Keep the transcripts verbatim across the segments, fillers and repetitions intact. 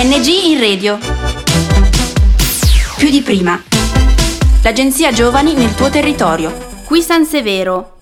A N G in radio. Più di prima. L'agenzia Giovani nel tuo territorio. Qui San Severo.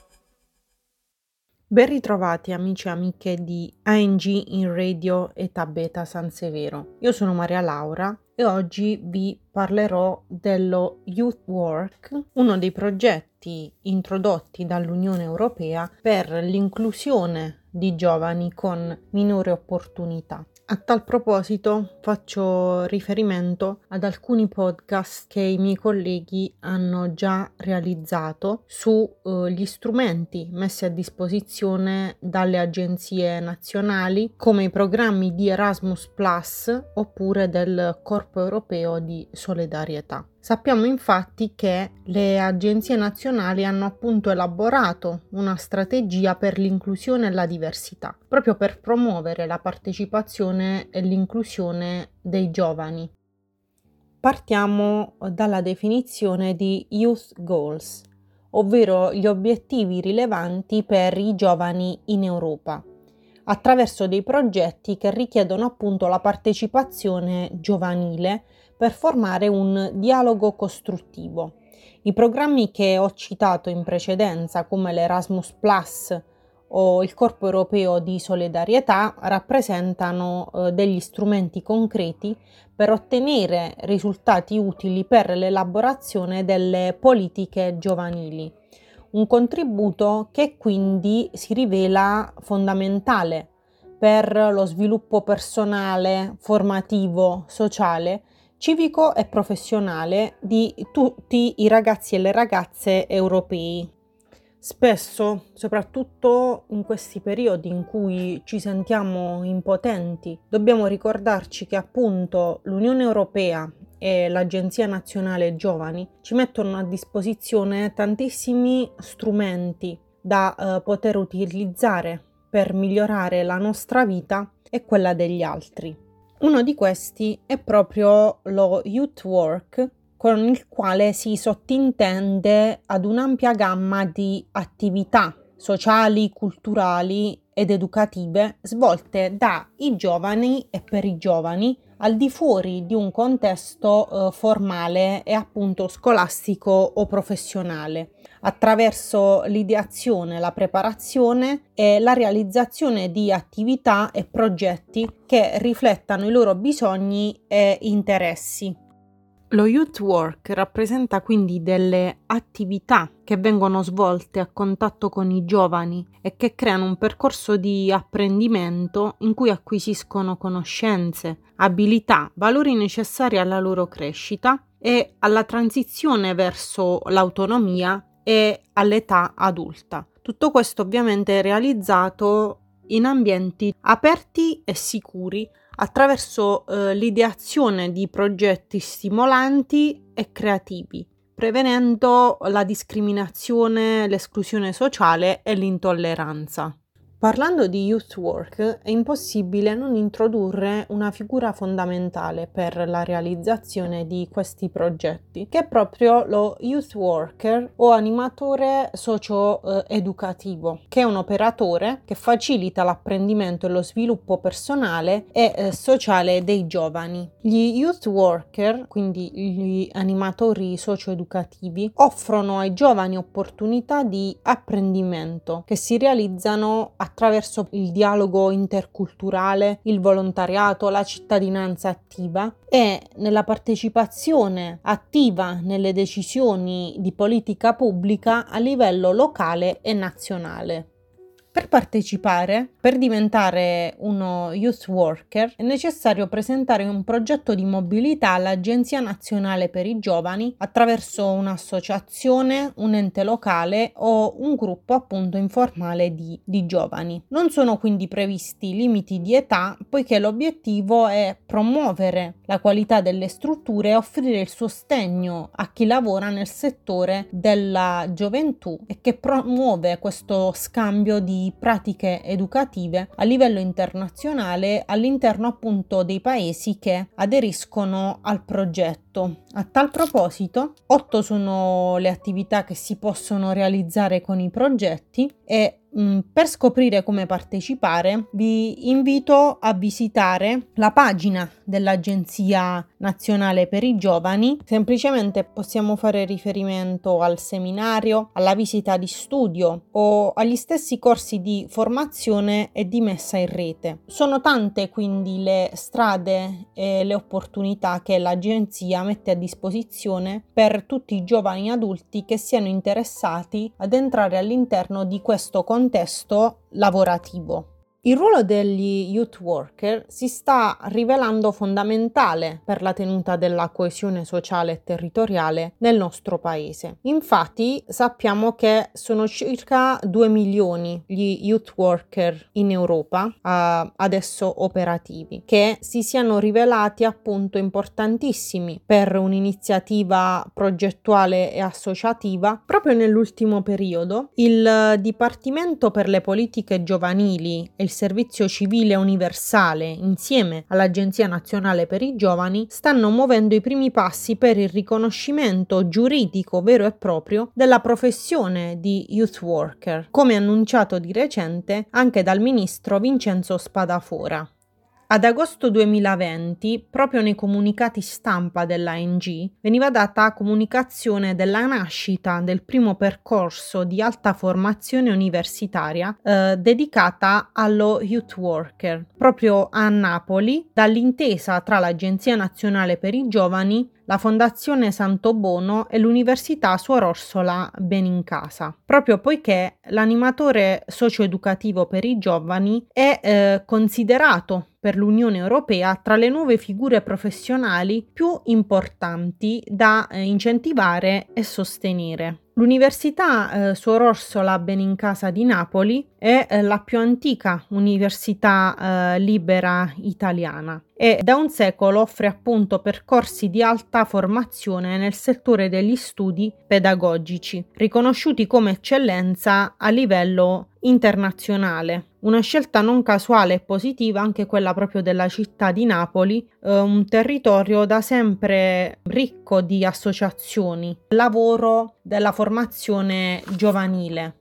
Ben ritrovati amici e amiche di A N G in radio Età Beta San Severo. Io sono Maria Laura e oggi vi parlerò dello Youth Work, uno dei progetti introdotti dall'Unione Europea per l'inclusione di giovani con minori opportunità. A tal proposito faccio riferimento ad alcuni podcast che i miei colleghi hanno già realizzato sugli eh, strumenti messi a disposizione dalle agenzie nazionali come i programmi di Erasmus Plus oppure del Corpo Europeo di Solidarietà. Sappiamo infatti che le agenzie nazionali hanno appunto elaborato una strategia per l'inclusione e la diversità, proprio per promuovere la partecipazione e l'inclusione dei giovani. Partiamo dalla definizione di Youth Goals, ovvero gli obiettivi rilevanti per i giovani in Europa, attraverso dei progetti che richiedono appunto la partecipazione giovanile per formare un dialogo costruttivo. I programmi che ho citato in precedenza, come l'Erasmus Plus o il Corpo Europeo di Solidarietà, rappresentano eh, degli strumenti concreti per ottenere risultati utili per l'elaborazione delle politiche giovanili. Un contributo che quindi si rivela fondamentale per lo sviluppo personale, formativo, sociale, civico e professionale di tutti i ragazzi e le ragazze europei. Spesso, soprattutto in questi periodi in cui ci sentiamo impotenti, dobbiamo ricordarci che appunto l'Unione Europea e l'Agenzia Nazionale Giovani ci mettono a disposizione tantissimi strumenti da eh, poter utilizzare per migliorare la nostra vita e quella degli altri. Uno di questi è proprio lo Youth Work, con il quale si sottintende ad un'ampia gamma di attività sociali, culturali ed educative svolte dai giovani e per i giovani al di fuori di un contesto eh, formale e appunto scolastico o professionale, attraverso l'ideazione, la preparazione e la realizzazione di attività e progetti che riflettano i loro bisogni e interessi. Lo Youth Work rappresenta quindi delle attività che vengono svolte a contatto con i giovani e che creano un percorso di apprendimento in cui acquisiscono conoscenze, abilità, valori necessari alla loro crescita e alla transizione verso l'autonomia e all'età adulta. Tutto questo ovviamente è realizzato in ambienti aperti e sicuri attraverso eh, l'ideazione di progetti stimolanti e creativi, prevenendo la discriminazione, l'esclusione sociale e l'intolleranza. Parlando di Youth Work, è impossibile non introdurre una figura fondamentale per la realizzazione di questi progetti, che è proprio lo Youth Worker o animatore socio-educativo, che è un operatore che facilita l'apprendimento e lo sviluppo personale e eh, sociale dei giovani. Gli Youth Worker, quindi gli animatori socio-educativi, offrono ai giovani opportunità di apprendimento che si realizzano a attraverso il dialogo interculturale, il volontariato, la cittadinanza attiva e nella partecipazione attiva nelle decisioni di politica pubblica a livello locale e nazionale. Per partecipare, per diventare uno youth worker, è necessario presentare un progetto di mobilità all'Agenzia Nazionale per i Giovani attraverso un'associazione, un ente locale o un gruppo appunto informale di, di giovani. Non sono quindi previsti limiti di età, poiché l'obiettivo è promuovere la qualità delle strutture e offrire il sostegno a chi lavora nel settore della gioventù e che promuove questo scambio di pratiche educative a livello internazionale all'interno appunto dei paesi che aderiscono al progetto. A tal proposito, otto sono le attività che si possono realizzare con i progetti e Per scoprire come partecipare, vi invito a visitare la pagina dell'Agenzia Nazionale per i Giovani. Semplicemente possiamo fare riferimento al seminario, alla visita di studio o agli stessi corsi di formazione e di messa in rete. Sono tante quindi le strade e le opportunità che l'Agenzia mette a disposizione per tutti i giovani adulti che siano interessati ad entrare all'interno di questo contesto lavorativo. Il ruolo degli youth worker si sta rivelando fondamentale per la tenuta della coesione sociale e territoriale nel nostro paese. Infatti sappiamo che sono circa due milioni gli youth worker in Europa uh, adesso operativi, che si siano rivelati appunto importantissimi per un'iniziativa progettuale e associativa. Proprio nell'ultimo periodo il Dipartimento per le politiche giovanili e il Servizio Civile Universale, insieme all'Agenzia Nazionale per i Giovani, stanno muovendo i primi passi per il riconoscimento giuridico vero e proprio della professione di youth worker, come annunciato di recente anche dal ministro Vincenzo Spadafora. Ad agosto duemilaventi, proprio nei comunicati stampa dell'A N G, veniva data comunicazione della nascita del primo percorso di alta formazione universitaria eh, dedicata allo youth worker, proprio a Napoli, dall'intesa tra l'Agenzia Nazionale per i Giovani, la Fondazione Santobono e l'Università Suor Orsola Benincasa, proprio poiché l'animatore socioeducativo per i giovani è eh, considerato per l'Unione Europea tra le nuove figure professionali più importanti da eh, incentivare e sostenere. L'Università eh, Suor Orsola Benincasa di Napoli è eh, la più antica università eh, libera italiana e da un secolo offre appunto percorsi di alta formazione nel settore degli studi pedagogici, riconosciuti come eccellenza a livello internazionale. Una scelta non casuale e positiva anche quella proprio della città di Napoli, eh, un territorio da sempre ricco di associazioni, lavoro della formazione giovanile.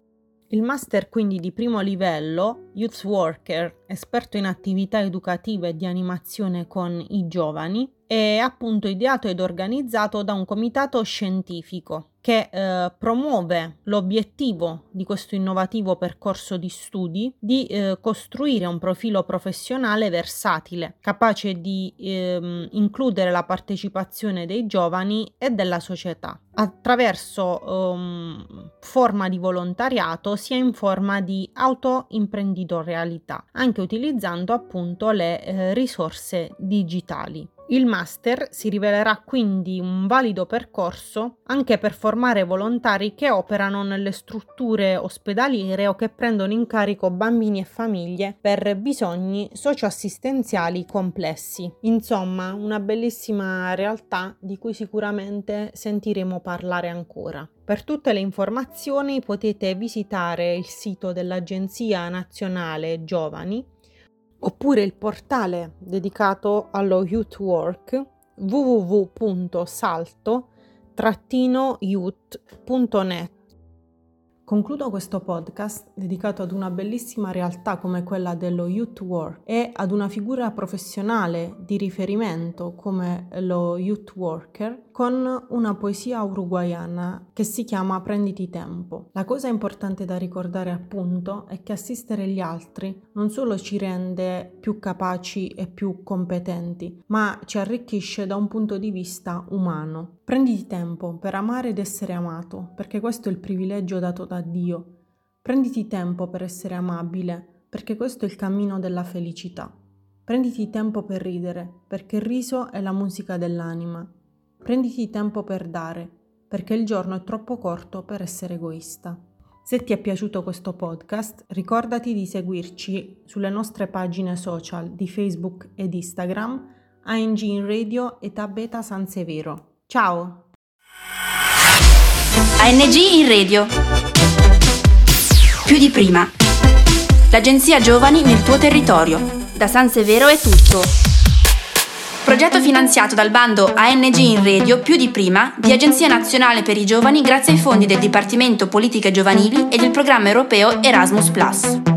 Il master quindi di primo livello, Youth Worker, esperto in attività educative e di animazione con i giovani, è appunto ideato ed organizzato da un comitato scientifico che eh, promuove l'obiettivo di questo innovativo percorso di studi di eh, costruire un profilo professionale versatile, capace di eh, includere la partecipazione dei giovani e della società, attraverso um, forma di volontariato sia in forma di autoimprenditorialità, anche utilizzando appunto le eh, risorse digitali. Il master si rivelerà quindi un valido percorso anche per formare volontari che operano nelle strutture ospedaliere o che prendono in carico bambini e famiglie per bisogni socioassistenziali complessi. Insomma, una bellissima realtà di cui sicuramente sentiremo parlare ancora. Per tutte le informazioni potete visitare il sito dell'Agenzia Nazionale Giovani oppure il portale dedicato allo youth work w w w punto salto youth punto net. Concludo questo podcast dedicato ad una bellissima realtà come quella dello youth work e ad una figura professionale di riferimento come lo youth worker con una poesia uruguaiana che si chiama Prenditi tempo. La cosa importante da ricordare appunto è che assistere gli altri non solo ci rende più capaci e più competenti, ma ci arricchisce da un punto di vista umano. Prenditi tempo per amare ed essere amato, perché questo è il privilegio dato da Dio. Prenditi tempo per essere amabile, perché questo è il cammino della felicità. Prenditi tempo per ridere, perché il riso è la musica dell'anima. Prenditi tempo per dare, perché il giorno è troppo corto per essere egoista. Se ti è piaciuto questo podcast, ricordati di seguirci sulle nostre pagine social di Facebook ed Instagram, A N G in Radio e Tabeta San Severo. Ciao! A N G in Radio. Più di prima. L'Agenzia Giovani nel tuo territorio. Da San Severo è tutto. Progetto finanziato dal bando A N G in Radio più di prima di Agenzia Nazionale per i Giovani grazie ai fondi del Dipartimento Politiche Giovanili e del programma europeo Erasmus plus.